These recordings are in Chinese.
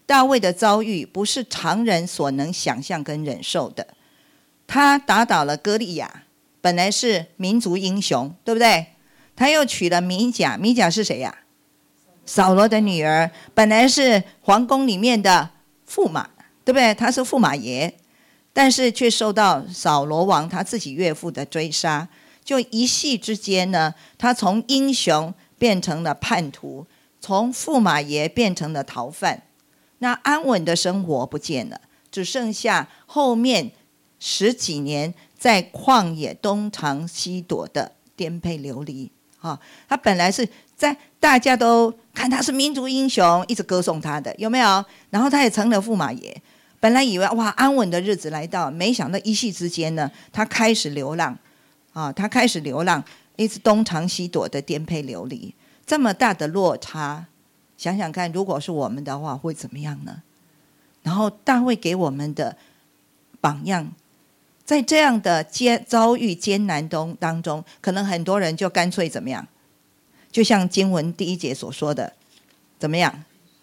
大卫的遭遇不是常人所能想象跟忍受的。他打倒了歌利亚，本来是民族英雄，对不对？他又娶了米甲，米甲是谁呀？扫罗的女儿，本来是皇宫里面的驸马，对不对？他是驸马爷，但是却受到扫罗王他自己岳父的追杀，就一夕之间呢，他从英雄变成了叛徒，从驸马爷变成了逃犯。那安稳的生活不见了，只剩下后面10几年在旷野东藏西躲的颠沛流离。他本来是在大家都看他是民族英雄，一直歌颂他的，有没有？然后他也成了驸马爷，本来以为哇安稳的日子来到，没想到一夕之间呢，他开始流浪，一直东藏西躲的颠沛流离。这么大的落差，想想看，如果是我们的话会怎么样呢？然后大卫给我们的榜样，在这样的遭遇艰难当中，可能很多人就干脆怎么样？就像经文第1节所说的，怎么样？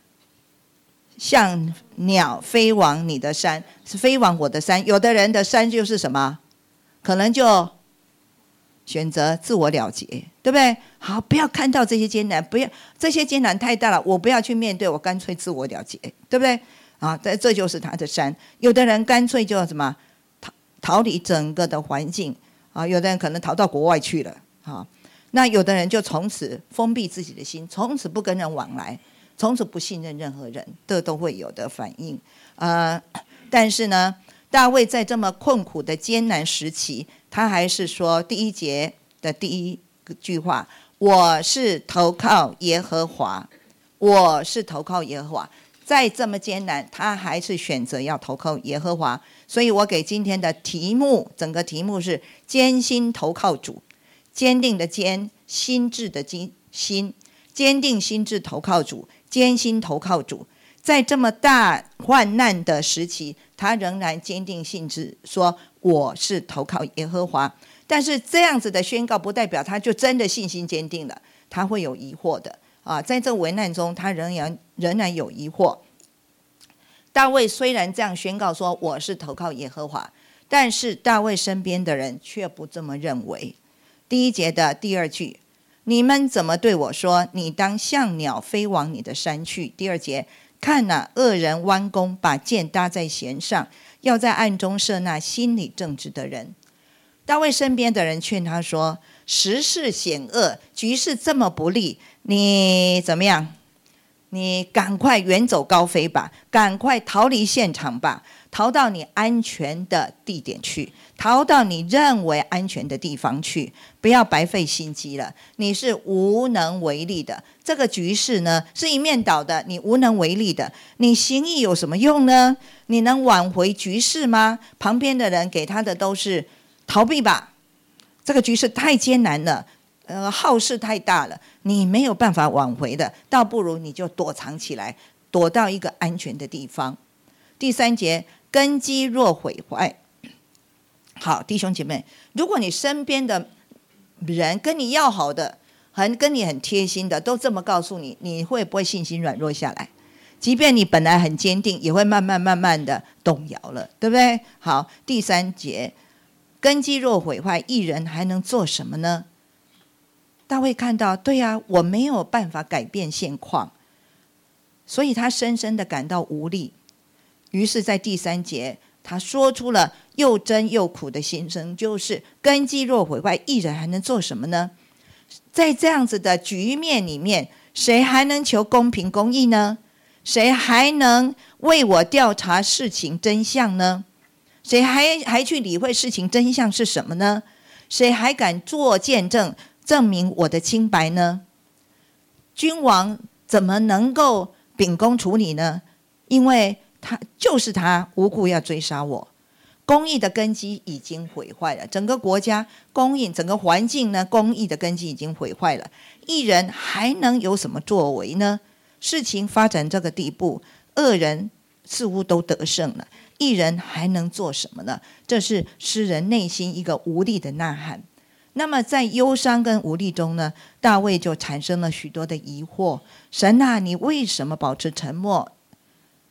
像鸟飞往你的山，是飞往我的山。有的人的山就是什么？可能就选择自我了结，对不对？好，不要看到这些艰难，不要这些艰难太大了，我不要去面对，我干脆自我了结，对不对？这就是他的山。有的人干脆就什么逃离整个的环境，有的人可能逃到国外去了，那有的人就从此封闭自己的心，从此不跟人往来，从此不信任任何人，这都会有的反应。但是呢，大卫在这么困苦的艰难时期，他还是说第1节的第1句话，我是投靠耶和华，我是投靠耶和华。再这么艰难，他还是选择要投靠耶和华。所以我给今天的题目，整个题目是坚心投靠主。坚定的坚，心智的心，坚定心智投靠主，坚心投靠主。在这么大患难的时期，他仍然坚定心智说我是投靠耶和华。但是这样子的宣告不代表他就真的信心坚定了，他会有疑惑的在这危难中他仍然有疑惑。大卫虽然这样宣告说我是投靠耶和华，但是大卫身边的人却不这么认为。第1节的第2句，你们怎么对我说，你当像鸟飞往你的山去。第2节，看恶人弯弓，把箭搭在弦上，要在暗中射那心里正直的人。大卫身边的人劝他说，时势险恶，局势这么不利，你怎么样？你赶快远走高飞吧，赶快逃离现场吧，逃到你安全的地点去，逃到你认为安全的地方去，不要白费心机了，你是无能为力的。这个局势呢，是一面倒的，你无能为力的，你行义有什么用呢？你能挽回局势吗？旁边的人给他的都是逃避吧，这个局势太艰难了，耗事太大了，你没有办法挽回的，倒不如你就躲藏起来，躲到一个安全的地方。第3节，根基若毁坏。好，弟兄姐妹，如果你身边的人跟你要好的，跟你很贴心的，都这么告诉你，你会不会信心软弱下来？即便你本来很坚定，也会慢慢的动摇了，对不对？好，第3节，根基若毁坏，义人还能做什么呢？大卫看到，对啊，我没有办法改变现况，所以他深深的感到无力。于是在第3节，他说出了又真又苦的心声，就是根基若毁坏，义人还能做什么呢？在这样子的局面里面，谁还能求公平公义呢？谁还能为我调查事情真相呢？谁还去理会事情真相是什么呢？谁还敢做见证证明我的清白呢？君王怎么能够秉公处理呢？因为他无故要追杀我。公义的根基已经毁坏了，整个国家整个环境呢，公义的根基已经毁坏了，义人还能有什么作为呢？事情发展这个地步，恶人似乎都得胜了，义人还能做什么呢？这是诗人内心一个无力的呐喊。那么在忧伤跟无力中呢，大卫就产生了许多的疑惑。神啊，你为什么保持沉默？你为什么不说话？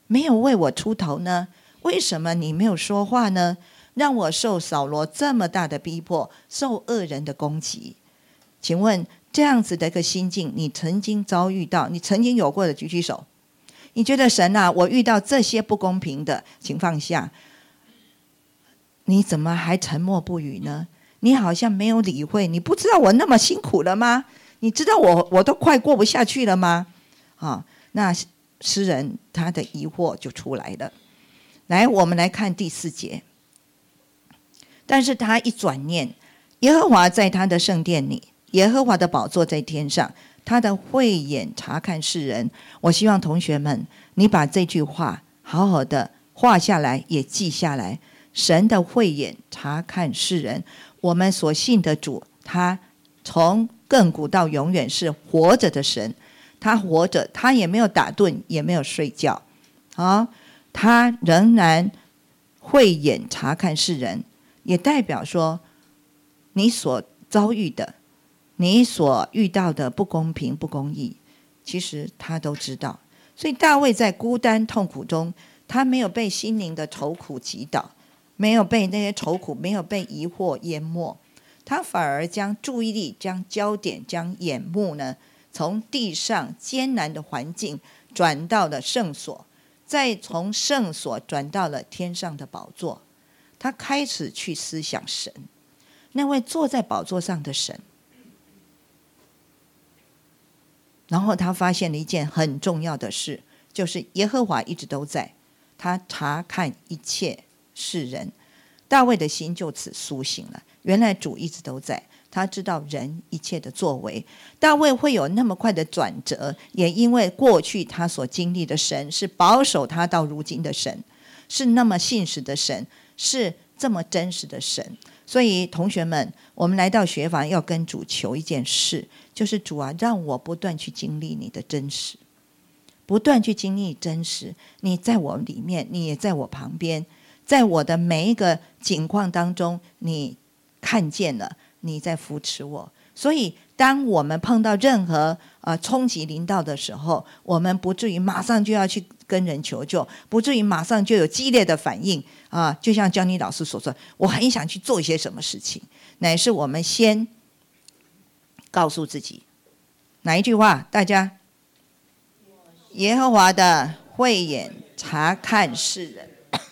没有为我出头呢？为什么你没有说话呢？让我受扫罗这么大的逼迫，受恶人的攻击。请问这样子的一个心境，你曾经遭遇到，你曾经有过的举举手。你觉得神啊，我遇到这些不公平的情况下，你怎么还沉默不语呢？你好像没有理会，你不知道我那么辛苦了吗？你知道我都快过不下去了吗？那诗人他的疑惑就出来了。来，我们来看第4节。但是他一转念，耶和华在他的圣殿里，耶和华的宝座在天上，他的慧眼察看世人。我希望同学们，你把这句话好好的画下来，也记下来。神的慧眼察看世人，我们所信的主，他从亘古到永远是活着的神，他活着，他也没有打盹，也没有睡觉，他仍然慧眼察看世人，也代表说你所遭遇的，你所遇到的不公平不公义，其实他都知道。所以大卫在孤单痛苦中，他没有被心灵的愁苦击倒，没有被那些愁苦，没有被疑惑淹没，他反而将注意力、将焦点、将眼目呢，从地上艰难的环境转到了圣所，再从圣所转到了天上的宝座。他开始去思想神，那位坐在宝座上的神。然后他发现了一件很重要的事，就是耶和华一直都在，他察看一切世人。大卫的心就此苏醒了，原来主一直都在，他知道人一切的作为。大卫会有那么快的转折，也因为过去他所经历的神是保守他到如今的神，是那么信实的神，是这么真实的神。所以同学们，我们来到学房要跟主求一件事，就是主啊，让我不断去经历你的真实，不断去经历真实。你在我里面，你也在我旁边，在我的每一个境况当中，你看见了，你在扶持我。所以当我们碰到任何冲击临到的时候，我们不至于马上就要去跟人求救，不至于马上就有激烈的反应就像江妮老师所说，我很想去做一些什么事情，乃是我们先告诉自己哪一句话？大家，耶和华的慧眼察看世人。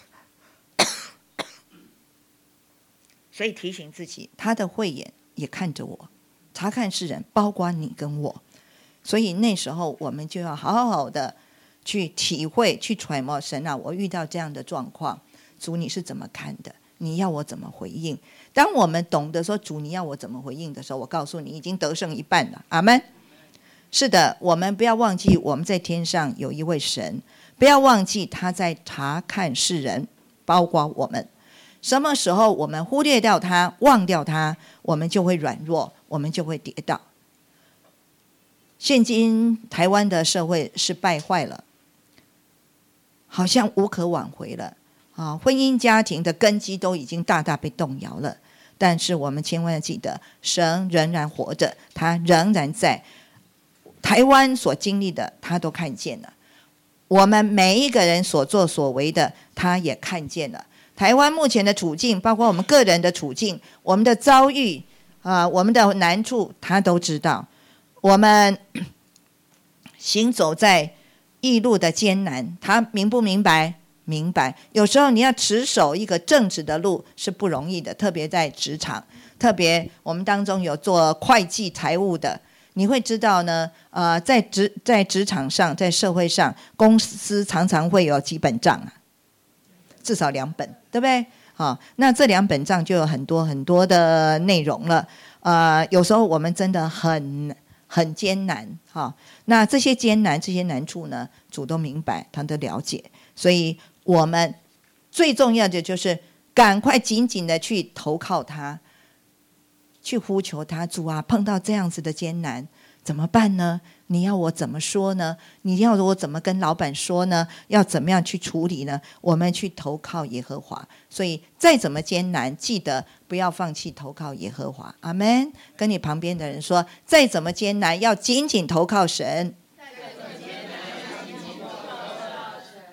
所以提醒自己，他的慧眼也看着我，察看世人，包括你跟我。所以那时候我们就要好好的去体会，去揣摩神啊，我遇到这样的状况，主你是怎么看的？你要我怎么回应？当我们懂得说主你要我怎么回应的时候，我告诉你，已经得胜一半了。阿们。是的，我们不要忘记我们在天上有一位神，不要忘记他在察看世人，包括我们。什么时候我们忽略掉他，忘掉他，我们就会软弱，我们就会跌倒。现今台湾的社会是败坏了，好像无可挽回了婚姻家庭的根基都已经大大被动摇了。但是我们千万要记得，神仍然活着，他仍然在。台湾所经历的他都看见了，我们每一个人所作所为的他也看见了。台湾目前的处境，包括我们个人的处境，我们的遭遇我们的难处他都知道。我们行走在异路的艰难，他明不明白？明白。有时候你要持守一个正直的路是不容易的，特别在职场，特别我们当中有做会计财务的，你会知道呢在职场上，在社会上，公司常常会有几本账至少2本，对不对？那这2本账就有很多很多的内容了。有时候我们真的很艰难那这些艰难、这些难处呢，主都明白，他都了解。所以我们最重要的就是赶快紧紧的去投靠他，去呼求他。主啊，碰到这样子的艰难怎么办呢？你要我怎么说呢？你要我怎么跟老板说呢？要怎么样去处理呢？我们去投靠耶和华。所以再怎么艰难，记得不要放弃投靠耶和华。阿们。跟你旁边的人说，再怎么艰难，要紧紧投靠神。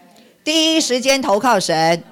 第一时间投靠神。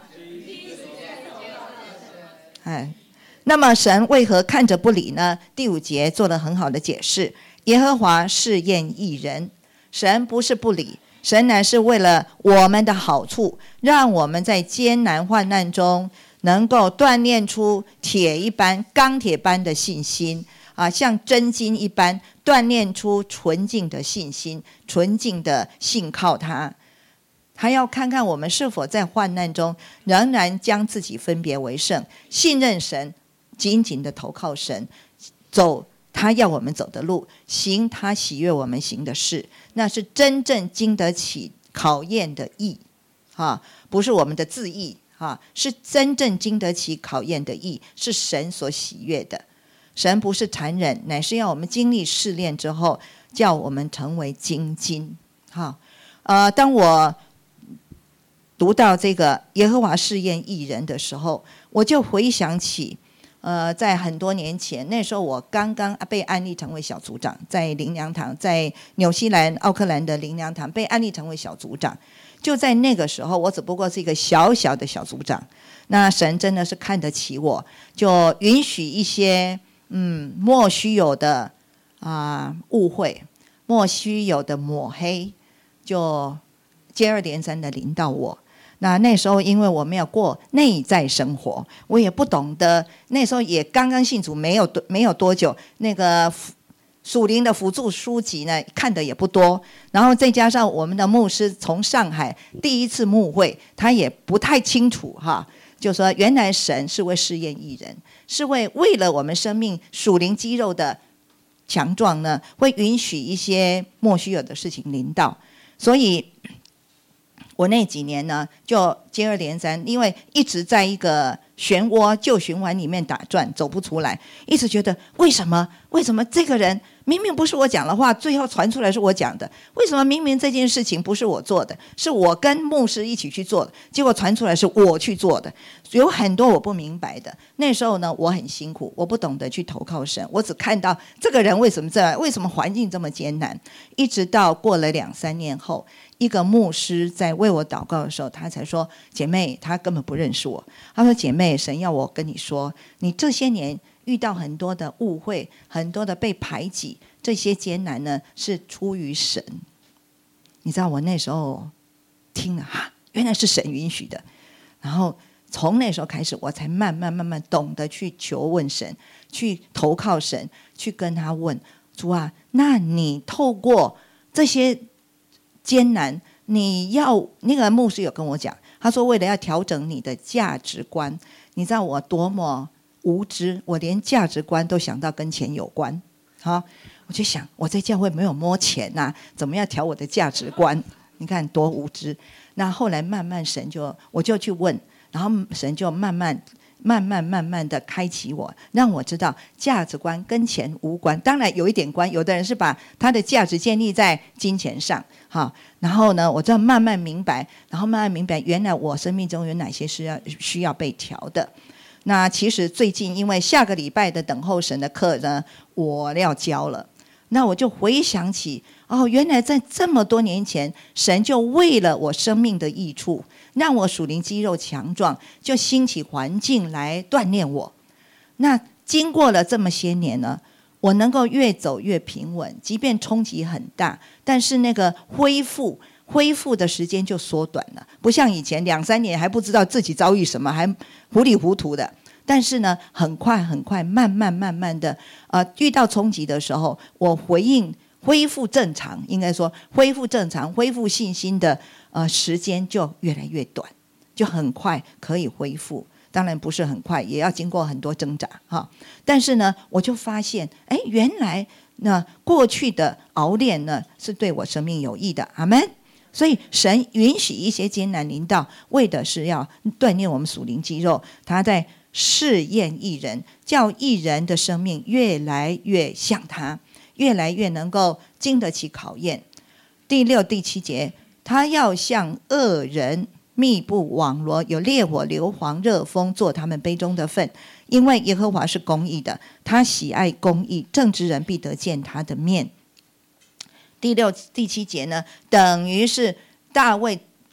那么神为何看着不理呢？第5节做了很好的解释，耶和华试验义人。神不是不理，神乃是为了我们的好处，让我们在艰难患难中能够锻炼出铁一般、钢铁般的信心像真金一般锻炼出纯净的信心，纯净的信靠他。还要看看我们是否在患难中仍然将自己分别为圣，信任神，紧紧的投靠神，走他要我们走的路，行他喜悦我们行的事，那是真正经得起考验的义不是我们的自义是真正经得起考验的义，是神所喜悦的。神不是残忍，乃是要我们经历试炼之后，叫我们成为精金当我读到这个耶和华试验义人的时候，我就回想起在很多年前，那时候我刚刚被安立成为小组长，在灵粮堂，在纽西兰奥克兰的灵粮堂被安立成为小组长。就在那个时候，我只不过是一个小小的小组长，那神真的是看得起我，就允许一些莫须有的误会，莫须有的抹黑，就接二连三的临到我。那时候因为我没有过内在生活，我也不懂得，那时候也刚刚信主没有多久，那个属灵的辅助书籍呢看的也不多，然后再加上我们的牧师从上海第一次牧会，他也不太清楚就说原来神是为试验义人，是为了我们生命属灵肌肉的强壮呢，会允许一些莫须有的事情临到。所以我那几年呢就接二连三，因为一直在一个漩涡旧循环里面打转，走不出来，一直觉得为什么这个人明明不是我讲的话，最后传出来是我讲的，为什么明明这件事情不是我做的，是我跟牧师一起去做的，结果传出来是我去做的，有很多我不明白的。那时候呢我很辛苦，我不懂得去投靠神，我只看到这个人为什么这样，为什么环境这么艰难。一直到过了2-3年后，一个牧师在为我祷告的时候，他才说，姐妹，他根本不认识我，他说，姐妹，神要我跟你说，你这些年遇到很多的误会，很多的被排挤，这些艰难呢是出于神。你知道我那时候听了原来是神允许的。然后从那时候开始，我才慢慢懂得去求问神，去投靠神，去跟他问，主啊，那你透过这些艰难，你要那个牧师有跟我讲，他说为了要调整你的价值观。你知道我多么无知，我连价值观都想到跟钱有关我就想我在教会没有摸钱怎么样调我的价值观，你看多无知。那后来慢慢我就去问，然后神就慢慢的开启我，让我知道价值观跟钱无关，当然有一点关，有的人是把他的价值建立在金钱上然后呢我就慢慢明白，原来我生命中有哪些是需要被调的。那其实最近因为下个礼拜的等候神的课呢我要教了，那我就回想起原来在这么多年前，神就为了我生命的益处，让我属灵肌肉强壮，就兴起环境来锻炼我。那经过了这么些年呢，我能够越走越平稳，即便冲击很大，但是那个恢复的时间就缩短了，不像以前2-3年还不知道自己遭遇什么，还糊里糊涂的。但是呢很快慢慢的遇到冲击的时候，我恢复正常，应该说恢复正常，恢复信心的时间就越来越短，就很快可以恢复。当然不是很快，也要经过很多挣扎但是呢我就发现原来那过去的熬炼呢是对我生命有益的。阿们。所以神允许一些艰难临到，为的是要锻炼我们属灵肌肉，他在试验义人，叫义人的生命越来越像他，越来越能够经得起考验。第6、第7节，他要向恶人密布网罗，有烈火、硫磺、热风做他们杯中的分。因为耶和华是公义的，他喜爱公义，正直人必得见他的面。第6、第7节呢，等于是大卫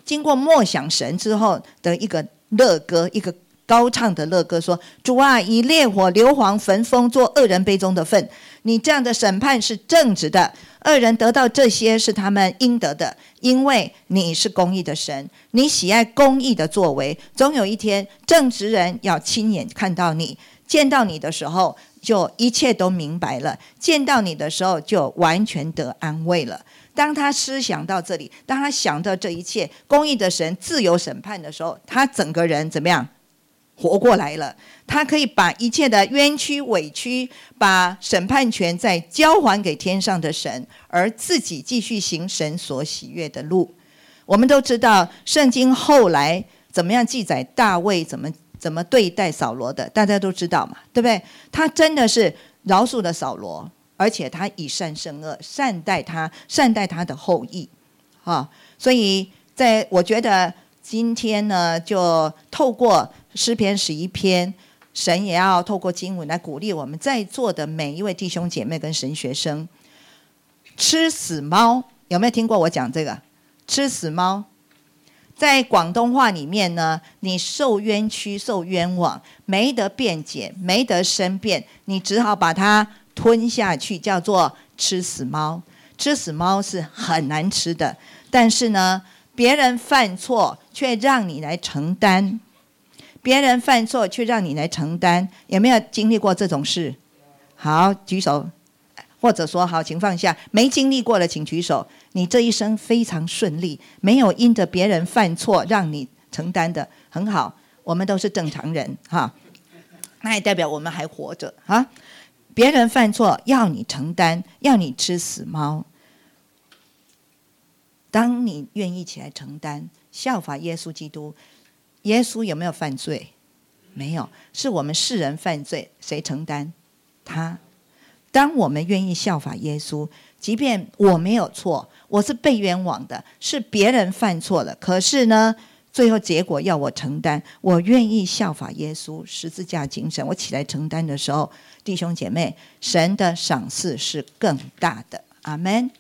经过默想神之后的一个乐歌，一个高唱的乐歌，说：主啊，以烈火硫磺焚风做恶人杯中的分，你这样的审判是正直的，恶人得到这些是他们应得的，因为你是公义的神，你喜爱公义的作为，总有一天正直人要亲眼看到你，见到你的时候就一切都明白了，见到你的时候就完全得安慰了。当他思想到这里，当他想到这一切公义的神自由审判的时候，他整个人怎么样？活过来了。他可以把一切的冤屈委屈，把审判权再交还给天上的神，而自己继续行神所喜悦的路。我们都知道圣经后来怎么样记载大卫怎么对待扫罗的，大家都知道嘛，对不对？他真的是饶恕了扫罗，而且他以善胜恶，善待他的后裔所以我觉得今天呢，就透过诗篇11篇，神也要透过经文来鼓励我们在座的每一位弟兄姐妹跟神学生。吃死猫，有没有听过我讲这个？吃死猫在广东话里面呢，你受冤屈受冤枉，没得辩解，没得申辩，你只好把它吞下去，叫做吃死猫。吃死猫是很难吃的，但是呢，别人犯错却让你来承担，别人犯错却让你来承担，有没有经历过这种事？好，举手。或者说好，请放下。没经历过的请举手。你这一生非常顺利，没有因着别人犯错让你承担的，很好。我们都是正常人那也代表我们还活着别人犯错要你承担，要你吃死猫。当你愿意起来承担，效法耶稣基督。耶稣有没有犯罪？没有，是我们世人犯罪，谁承担？他。当我们愿意效法耶稣，即便我没有错，我是被冤枉的，是别人犯错了，可是呢，最后结果要我承担，我愿意效法耶稣十字架精神，我起来承担的时候，弟兄姐妹，神的赏赐是更大的。阿们。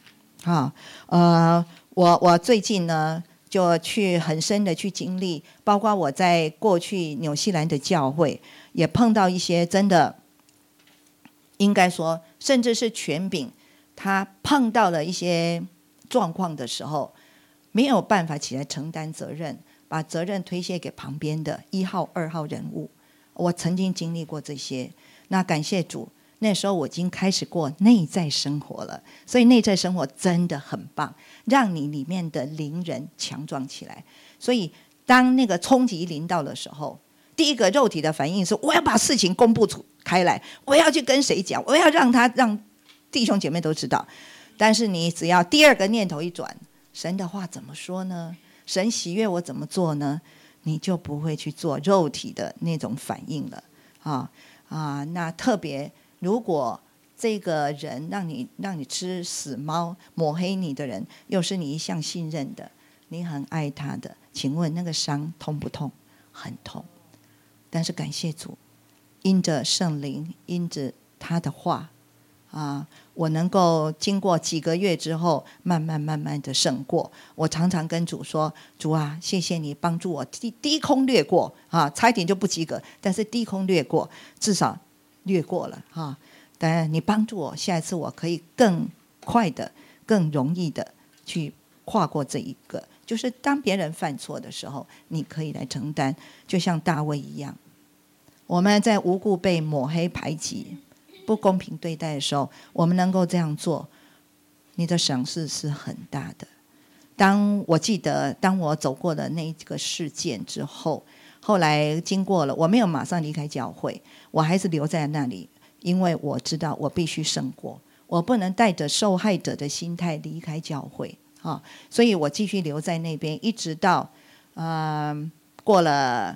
我最近呢就去很深的去经历，包括我在过去纽西兰的教会也碰到一些真的应该说甚至是权柄，他碰到了一些状况的时候没有办法起来承担责任，把责任推卸给旁边的1号2号人物。我曾经经历过这些，那感谢主，那时候我已经开始过内在生活了，所以内在生活真的很棒，让你里面的灵人强壮起来。所以当那个冲击临到的时候，第一个肉体的反应是我要把事情公布开来，我要去跟谁讲，我要让弟兄姐妹都知道。但是你只要第二个念头一转，神的话怎么说呢？神喜悦我怎么做呢？你就不会去做肉体的那种反应了那特别如果这个人让你吃死猫，抹黑你的人又是你一向信任的，你很爱他的，请问那个伤痛不痛？很痛。但是感谢主，因着圣灵，因着他的话我能够经过几个月之后慢慢的胜过。我常常跟主说，主啊，谢谢你帮助我低空掠过差一点就不及格，但是低空掠过，至少掠过了当然你帮助我，下一次我可以更快的更容易的去跨过这一个，就是当别人犯错的时候你可以来承担，就像大卫一样。我们在无故被抹黑排挤不公平对待的时候，我们能够这样做，你的赏赐是很大的。我记得当我走过了那个事件之后，后来经过了，我没有马上离开教会，我还是留在那里，因为我知道我必须胜过，我不能带着受害者的心态离开教会所以我继续留在那边，一直到过了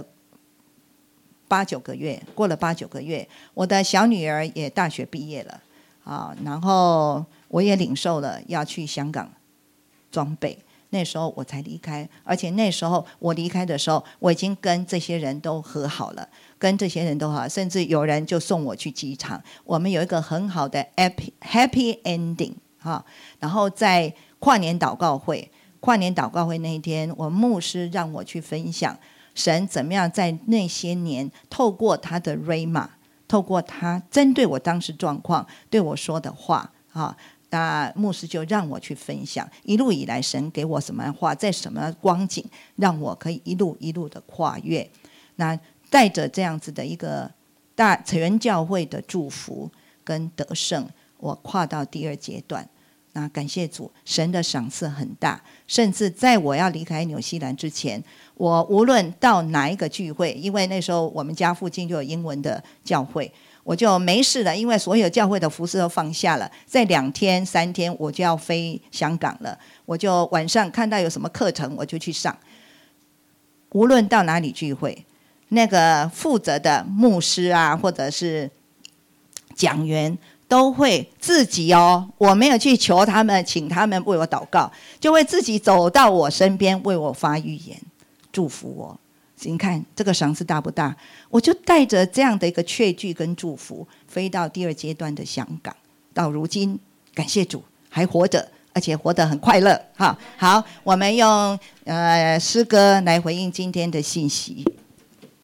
8-9个月，过了8-9个月，我的小女儿也大学毕业了然后我也领受了要去香港装备，那时候我才离开。而且那时候我离开的时候，我已经跟这些人都和好了，甚至有人就送我去机场，我们有一个很好的 happy ending然后在跨年祷告会跨年祷告会那一天，我牧师让我去分享神怎么样在那些年透过他的 Rhema， 透过他针对我当时状况对我说的话啊。那牧师就让我去分享一路以来神给我什么话，在什么光景让我可以一路一路的跨越。那带着这样子的一个全教会的祝福跟得胜，我跨到第2阶段。那感谢主，神的赏赐很大，甚至在我要离开纽西兰之前，我无论到哪一个聚会，因为那时候我们家附近就有英文的教会，我就没事了，因为所有教会的服事都放下了，在2天3天我就要飞香港了，我就晚上看到有什么课程我就去上。无论到哪里聚会，那个负责的牧师啊，或者是讲员都会自己我没有去求他们，请他们为我祷告，就会自己走到我身边为我发预言，祝福我。你看这个赏赐大不大？我就带着这样的一个确据跟祝福，飞到第2阶段的香港，到如今感谢主还活着，而且活得很快乐。好，我们用诗歌来回应今天的信息。